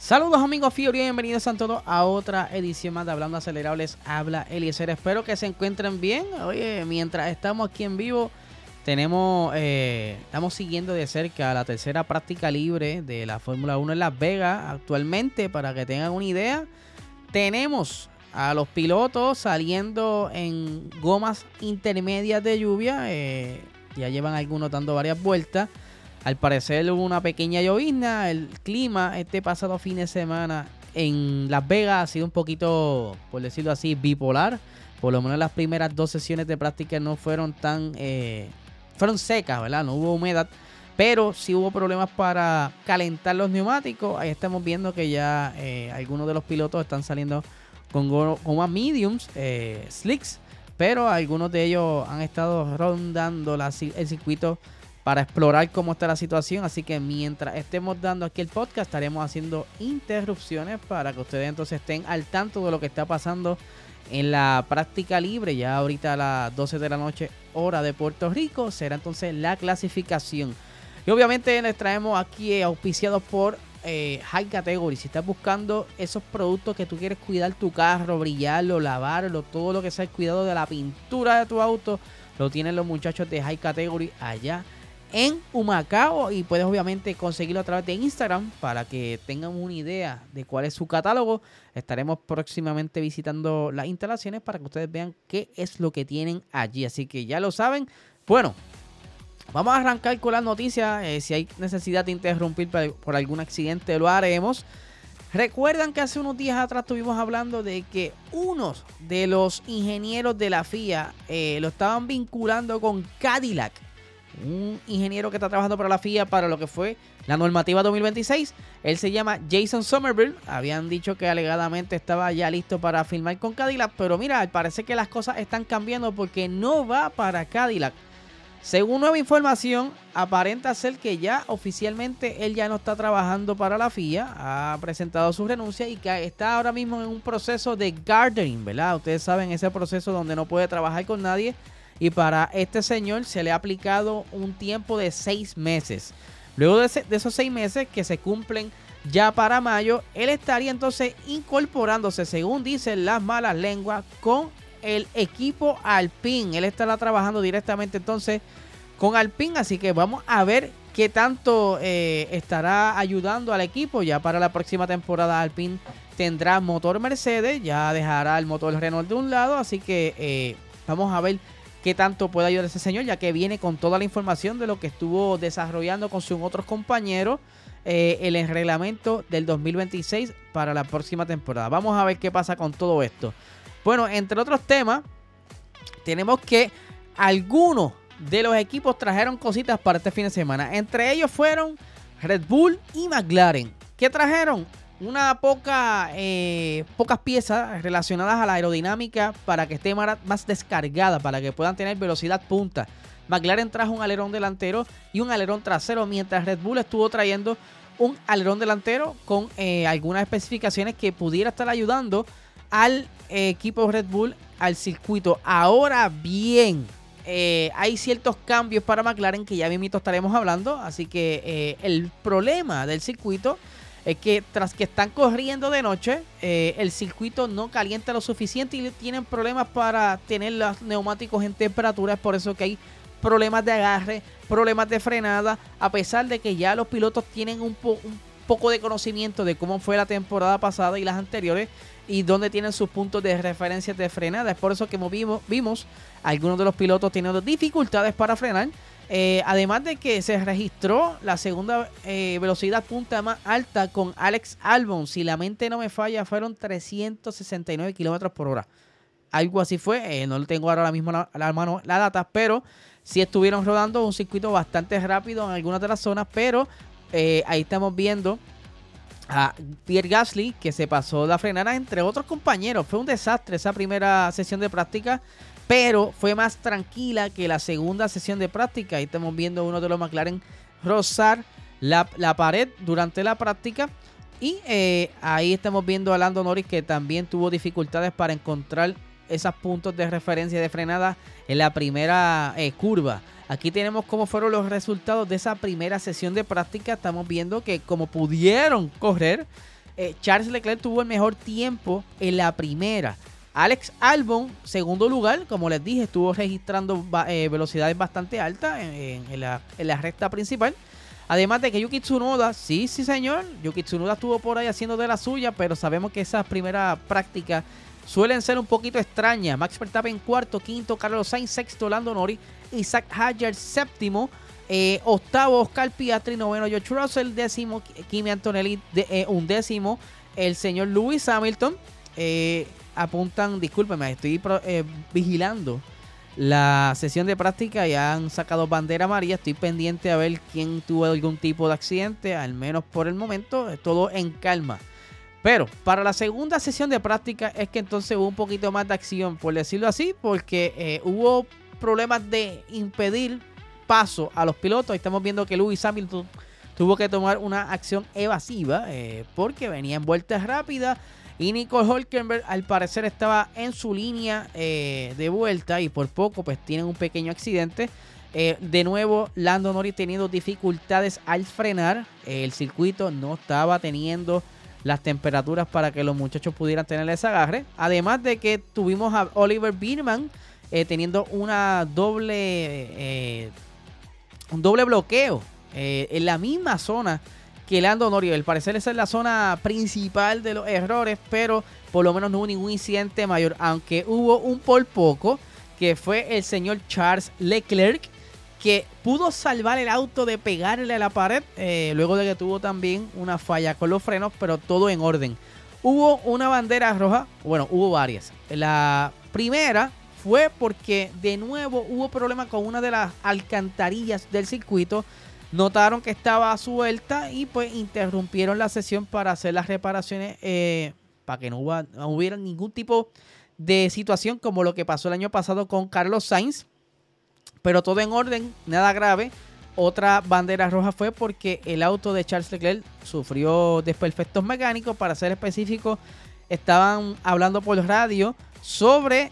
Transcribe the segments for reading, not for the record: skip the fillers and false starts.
Saludos amigos Fiori, bienvenidos a todos a otra edición más de Hablando Acelerables. Habla Eliezer, espero que se encuentren bien. Oye, mientras estamos aquí en vivo, estamos siguiendo de cerca la tercera práctica libre de la Fórmula 1 en Las Vegas. Actualmente, para que tengan una idea, tenemos a los pilotos saliendo en gomas intermedias de lluvia. Ya llevan algunos dando varias vueltas. Al parecer hubo una pequeña llovizna. El clima este pasado fin de semana en Las Vegas ha sido un poquito, por decirlo así, bipolar. Por lo menos las primeras dos sesiones de práctica no fueron fueron secas, ¿verdad? No hubo humedad, pero sí hubo problemas para calentar los neumáticos. Ahí estamos viendo que ya algunos de los pilotos están saliendo con gomas mediums, slicks, pero algunos de ellos han estado rondando el circuito para explorar cómo está la situación. Así que mientras estemos dando aquí el podcast, estaremos haciendo interrupciones para que ustedes entonces estén al tanto de lo que está pasando en la práctica libre. Ya ahorita a las 12 de la noche, hora de Puerto Rico, será entonces la clasificación. Y obviamente les traemos aquí auspiciados por High Category. Si estás buscando esos productos que tú quieres cuidar tu carro, brillarlo, lavarlo, todo lo que sea el cuidado de la pintura de tu auto, lo tienen los muchachos de High Category allá en Humacao, y puedes obviamente conseguirlo a través de Instagram para que tengan una idea de cuál es su catálogo. Estaremos próximamente visitando las instalaciones para que ustedes vean qué es lo que tienen allí, así que ya lo saben. Bueno, vamos a arrancar con las noticias. Si hay necesidad de interrumpir por algún accidente, lo haremos. Recuerdan que hace unos días atrás estuvimos hablando de que unos de los ingenieros de la FIA lo estaban vinculando con Cadillac. Un ingeniero que está trabajando para la FIA para lo que fue la normativa 2026. Él se llama Jason Somerville. Habían dicho que alegadamente estaba ya listo para firmar con Cadillac, pero mira, al parecer que las cosas están cambiando porque no va para Cadillac. Según nueva información, aparenta ser que ya oficialmente él ya no está trabajando para la FIA. Ha presentado su renuncia y que está ahora mismo en un proceso de gardening, ¿verdad? Ustedes saben, ese proceso donde no puede trabajar con nadie. Y para este señor se le ha aplicado un tiempo de 6 meses. Luego de esos 6 meses que se cumplen ya para mayo, él estaría entonces incorporándose, según dicen las malas lenguas, con el equipo Alpine. Él estará trabajando directamente entonces con Alpine, así que vamos a ver qué tanto estará ayudando al equipo. Ya para la próxima temporada Alpine tendrá motor Mercedes, ya dejará el motor Renault de un lado, así que vamos a ver qué tanto puede ayudar ese señor, ya que viene con toda la información de lo que estuvo desarrollando con sus otros compañeros el reglamento del 2026 para la próxima temporada. Vamos a ver qué pasa con todo esto. Bueno, entre otros temas, tenemos que algunos de los equipos trajeron cositas para este fin de semana. Entre ellos fueron Red Bull y McLaren. ¿Qué trajeron? Pocas piezas relacionadas a la aerodinámica para que esté más descargada, para que puedan tener velocidad punta. McLaren trajo un alerón delantero y un alerón trasero, mientras Red Bull estuvo trayendo un alerón delantero con algunas especificaciones que pudiera estar ayudando al equipo Red Bull al circuito. Ahora bien, hay ciertos cambios para McLaren que ya mismito estaremos hablando, así que el problema del circuito es que tras que están corriendo de noche, el circuito no calienta lo suficiente y tienen problemas para tener los neumáticos en temperatura. Es por eso que hay problemas de agarre, problemas de frenada, a pesar de que ya los pilotos tienen un poco de conocimiento de cómo fue la temporada pasada y las anteriores y dónde tienen sus puntos de referencia de frenada. Es por eso que vimos algunos de los pilotos teniendo dificultades para frenar. Además de que se registró la segunda velocidad punta más alta con Alex Albon. Si la mente no me falla, fueron 369 kilómetros por hora. Algo así fue. No tengo ahora mismo a la mano la data, pero sí estuvieron rodando un circuito bastante rápido en algunas de las zonas. Pero ahí estamos viendo a Pierre Gasly, que se pasó la frenada entre otros compañeros. Fue un desastre esa primera sesión de práctica, pero fue más tranquila que la segunda sesión de práctica. Ahí estamos viendo uno de los McLaren rozar la pared durante la práctica. Y ahí estamos viendo a Lando Norris, que también tuvo dificultades para encontrar esos puntos de referencia de frenada en la primera curva. Aquí tenemos cómo fueron los resultados de esa primera sesión de práctica. Estamos viendo que como pudieron correr, Charles Leclerc tuvo el mejor tiempo en la primera. Alex Albon, segundo lugar, como les dije, estuvo registrando velocidades bastante altas en la recta principal. Además de que Yuki Tsunoda, sí señor, Yuki Tsunoda estuvo por ahí haciendo de la suya, pero sabemos que esas primeras prácticas suelen ser un poquito extrañas. Max Verstappen cuarto, quinto Carlos Sainz, sexto Lando Norris, Isaac Hadjar séptimo, octavo Oscar Piastri, noveno George Russell, décimo Kimi Antonelli, undécimo el señor Lewis Hamilton. Apuntan, discúlpenme, estoy vigilando la sesión de práctica y han sacado bandera amarilla. Estoy pendiente a ver quién tuvo algún tipo de accidente, al menos por el momento, todo en calma. Pero para la segunda sesión de práctica es que entonces hubo un poquito más de acción, por decirlo así, porque hubo problemas de impedir paso a los pilotos. Estamos viendo que Lewis Hamilton tuvo que tomar una acción evasiva porque venía en vueltas rápidas. Y Nico Hülkenberg al parecer estaba en su línea de vuelta y por poco pues tienen un pequeño accidente. De nuevo Lando Norris teniendo dificultades al frenar. El circuito no estaba teniendo las temperaturas para que los muchachos pudieran tener ese agarre. Además de que tuvimos a Oliver Biermann teniendo un doble bloqueo en la misma zona que Lando Norris. Al parecer esa es la zona principal de los errores, pero por lo menos no hubo ningún incidente mayor, aunque hubo un por poco, que fue el señor Charles Leclerc, que pudo salvar el auto de pegarle a la pared, luego de que tuvo también una falla con los frenos, pero todo en orden. Hubo una bandera roja, bueno, hubo varias. La primera fue porque de nuevo hubo problemas con una de las alcantarillas del circuito. Notaron que estaba suelta y pues interrumpieron la sesión para hacer las reparaciones para que no hubiera ningún tipo de situación como lo que pasó el año pasado con Carlos Sainz. Pero todo en orden, nada grave. Otra bandera roja fue porque el auto de Charles Leclerc sufrió desperfectos mecánicos. Para ser específico, estaban hablando por radio sobre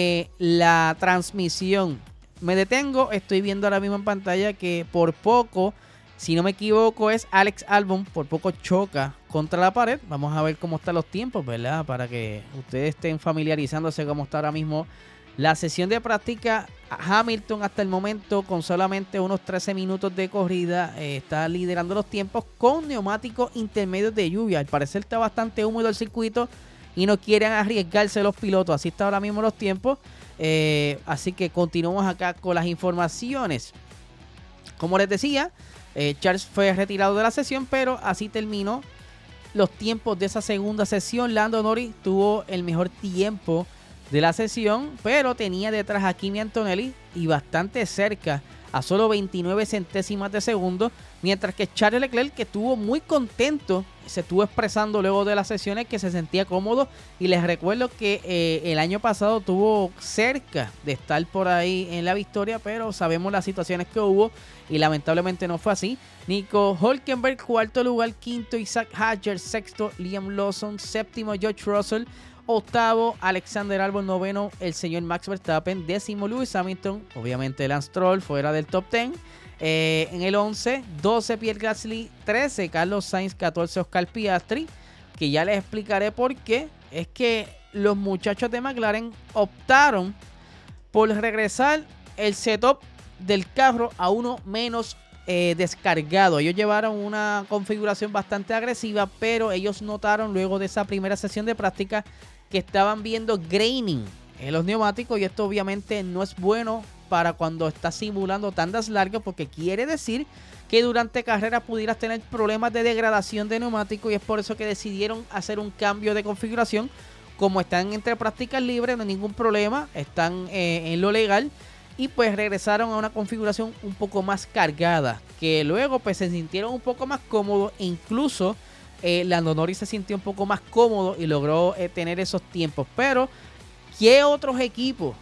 la transmisión. Me detengo, estoy viendo ahora mismo en pantalla que por poco, si no me equivoco, es Alex Albon, por poco choca contra la pared. Vamos a ver cómo están los tiempos, ¿verdad? Para que ustedes estén familiarizándose cómo está ahora mismo la sesión de práctica. Hamilton hasta el momento con solamente unos 13 minutos de corrida está liderando los tiempos con neumáticos intermedios de lluvia. Al parecer está bastante húmedo el circuito y no quieren arriesgarse los pilotos. Así está ahora mismo los tiempos. Así que continuamos acá con las informaciones. Como les decía, Charles fue retirado de la sesión, pero así terminó los tiempos de esa segunda sesión. Lando Norris tuvo el mejor tiempo de la sesión, pero tenía detrás a Kimi Antonelli y bastante cerca, a solo 29 centésimas de segundo, mientras que Charles Leclerc, que estuvo muy contento, se estuvo expresando luego de las sesiones que se sentía cómodo. Y les recuerdo que el año pasado estuvo cerca de estar por ahí en la victoria, pero sabemos las situaciones que hubo y lamentablemente no fue así. Nico Hülkenberg, cuarto lugar, quinto Isaac Hadjar, sexto Liam Lawson, séptimo George Russell, octavo Alexander Albon, noveno el señor Max Verstappen, décimo Lewis Hamilton, obviamente Lance Stroll fuera del top 10. En el 11, 12 Pierre Gasly, 13 Carlos Sainz, 14 Oscar Piastri, que ya les explicaré por qué. Es que los muchachos de McLaren optaron por regresar el setup del carro a uno menos descargado. Ellos llevaron una configuración bastante agresiva, pero ellos notaron luego de esa primera sesión de práctica que estaban viendo graining en los neumáticos, y esto obviamente no es bueno para cuando estás simulando tandas largas, porque quiere decir que durante carrera pudieras tener problemas de degradación de neumáticos, y es por eso que decidieron hacer un cambio de configuración. Como están entre prácticas libres, no hay ningún problema, están en lo legal, y pues regresaron a una configuración un poco más cargada, que luego pues se sintieron un poco más cómodos, e incluso Lando Norris se sintió un poco más cómodo y logró tener esos tiempos. Pero ¿qué otros equipos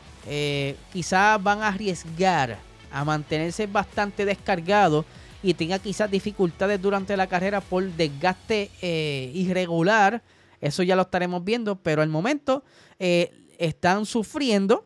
quizás van a arriesgar a mantenerse bastante descargados y tenga quizás dificultades durante la carrera por desgaste irregular? Eso ya lo estaremos viendo, pero al momento están sufriendo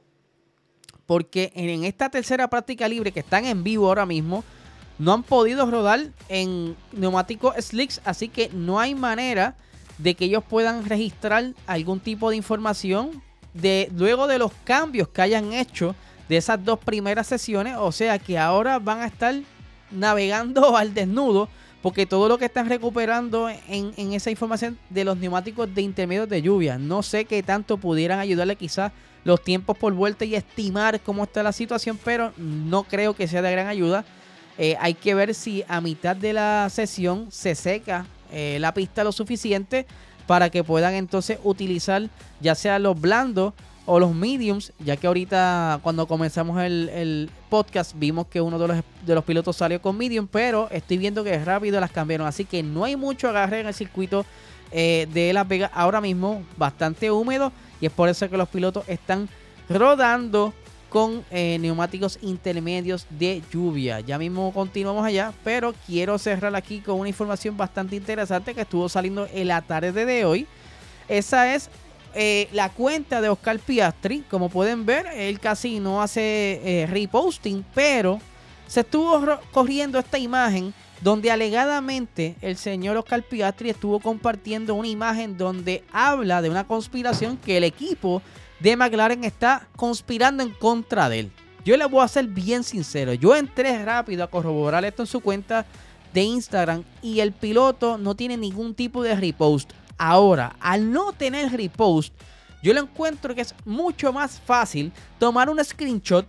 porque en esta tercera práctica libre que están en vivo ahora mismo no han podido rodar en neumáticos slicks, así que no hay manera de que ellos puedan registrar algún tipo de información luego de los cambios que hayan hecho de esas 2 primeras sesiones. O sea que ahora van a estar navegando al desnudo, porque todo lo que están recuperando en esa información de los neumáticos de intermedios de lluvia, no sé qué tanto pudieran ayudarle quizás los tiempos por vuelta y estimar cómo está la situación, pero no creo que sea de gran ayuda. Hay que ver si a mitad de la sesión se seca la pista lo suficiente para que puedan entonces utilizar ya sea los blandos o los mediums, ya que ahorita cuando comenzamos el podcast vimos que uno de los pilotos salió con medium, pero estoy viendo que rápido las cambiaron, así que no hay mucho agarre en el circuito de Las Vegas ahora mismo, bastante húmedo, y es por eso que los pilotos están rodando con neumáticos intermedios de lluvia. Ya mismo continuamos allá, pero quiero cerrar aquí con una información bastante interesante que estuvo saliendo en la tarde de hoy. Esa es la cuenta de Oscar Piastri. Como pueden ver, él casi no hace reposting, pero se estuvo corriendo esta imagen donde alegadamente el señor Oscar Piastri estuvo compartiendo una imagen donde habla de una conspiración que el equipo de McLaren está conspirando en contra de él. Yo les voy a ser bien sincero, yo entré rápido a corroborar esto en su cuenta de Instagram y el piloto no tiene ningún tipo de repost. Ahora, al no tener repost, yo lo encuentro que es mucho más fácil tomar un screenshot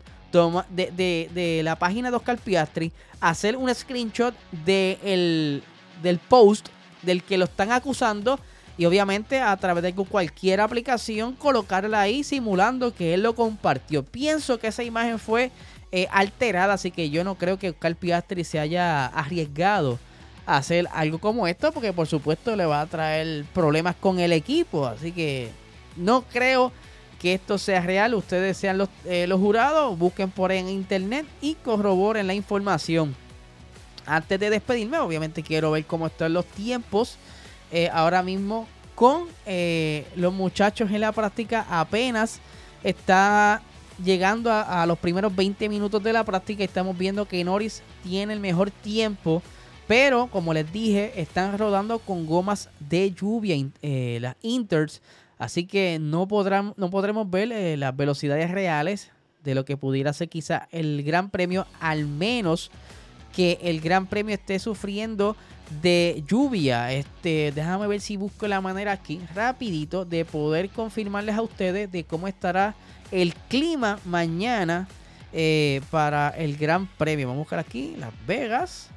de la página de Oscar Piastri, hacer un screenshot del post del que lo están acusando y obviamente a través de cualquier aplicación colocarla ahí simulando que él lo compartió. Pienso que esa imagen fue alterada, así que yo no creo que Oscar Piastri se haya arriesgado a hacer algo como esto, porque por supuesto le va a traer problemas con el equipo, así que no creo que esto sea real. Ustedes sean los jurados, busquen por ahí en internet y corroboren la información. Antes de despedirme, obviamente quiero ver cómo están los tiempos ahora mismo con los muchachos en la práctica. Apenas está llegando a los primeros 20 minutos de la práctica y estamos viendo que Norris tiene el mejor tiempo, pero como les dije, están rodando con gomas de lluvia, las Inters, así que no podremos ver las velocidades reales de lo que pudiera ser quizá el Gran Premio, al menos que el Gran Premio esté sufriendo de lluvia. Déjame ver si busco la manera aquí rapidito de poder confirmarles a ustedes de cómo estará el clima mañana para el Gran Premio. Vamos a buscar aquí Las Vegas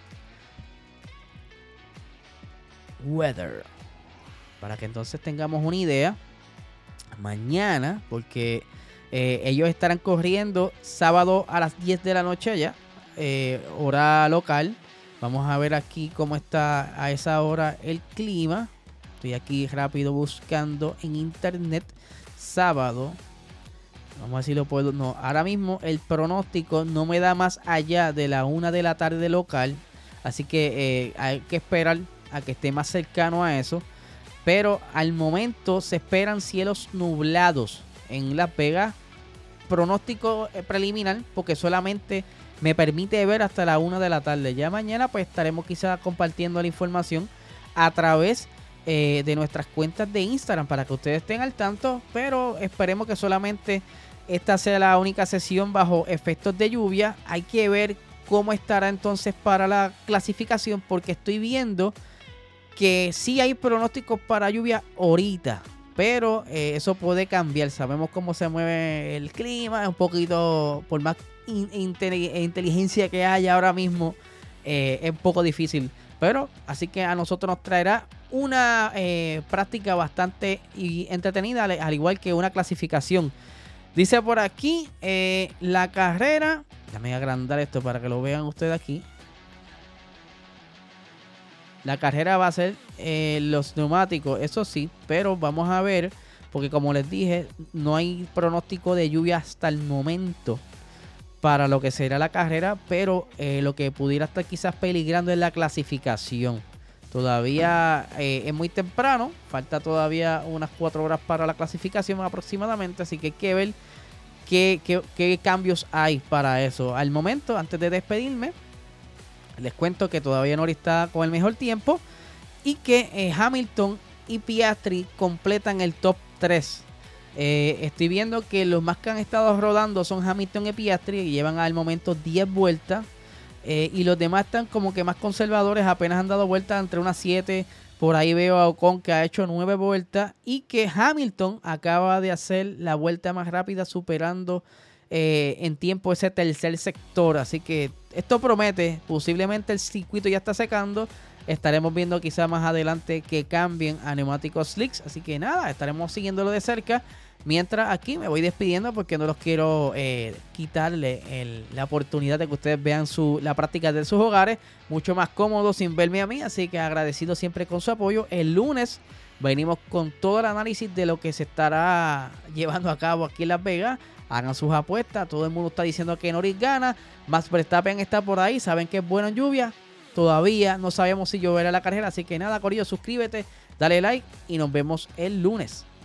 Weather para que entonces tengamos una idea mañana, porque ellos estarán corriendo sábado a las 10 de la noche allá, hora local. Vamos a ver aquí cómo está a esa hora el clima. Estoy aquí rápido buscando en internet. Sábado. Vamos a ver si lo puedo. No, ahora mismo el pronóstico no me da más allá de la 1 de la tarde local. Así que hay que esperar a que esté más cercano a eso. Pero al momento se esperan cielos nublados en Las Vegas. Pronóstico preliminar, porque solamente me permite ver hasta la 1 de la tarde. Ya mañana pues estaremos quizás compartiendo la información a través de nuestras cuentas de Instagram para que ustedes estén al tanto, pero esperemos que solamente esta sea la única sesión bajo efectos de lluvia. Hay que ver cómo estará entonces para la clasificación, porque estoy viendo que sí hay pronósticos para lluvia ahorita, pero eso puede cambiar. Sabemos cómo se mueve el clima, un poquito, por más inteligencia que haya ahora mismo, es un poco difícil. Pero así que a nosotros nos traerá una práctica bastante entretenida, al igual que una clasificación. Dice por aquí la carrera. Déjame agrandar esto para que lo vean ustedes aquí. La carrera va a ser los neumáticos, eso sí, pero vamos a ver, porque como les dije, no hay pronóstico de lluvia hasta el momento para lo que será la carrera, pero lo que pudiera estar quizás peligrando es la clasificación. Todavía es muy temprano, falta todavía unas 4 horas para la clasificación aproximadamente, así que hay que ver qué cambios hay para eso. Al momento, antes de despedirme, les cuento que todavía Norris está con el mejor tiempo y que Hamilton y Piastri completan el top 3. Estoy viendo que los más que han estado rodando son Hamilton y Piastri, que llevan al momento 10 vueltas. Y los demás están como que más conservadores, apenas han dado vueltas entre unas 7. Por ahí veo a Ocon que ha hecho 9 vueltas y que Hamilton acaba de hacer la vuelta más rápida superando en tiempo ese tercer sector. Así que esto promete, posiblemente el circuito ya está secando. Estaremos viendo quizá más adelante que cambien a neumáticos slicks. Así que nada, estaremos siguiéndolo de cerca. Mientras aquí me voy despidiendo porque no los quiero quitarle la oportunidad de que ustedes vean la práctica de sus hogares. Mucho más cómodo sin verme a mí. Así que agradecido siempre con su apoyo. El lunes venimos con todo el análisis de lo que se estará llevando a cabo aquí en Las Vegas. Hagan sus apuestas. Todo el mundo está diciendo que Norris gana. Max Verstappen está por ahí. Saben que es bueno en lluvia. Todavía no sabemos si lloverá la carrera. Así que nada, corillo, suscríbete, dale like y nos vemos el lunes.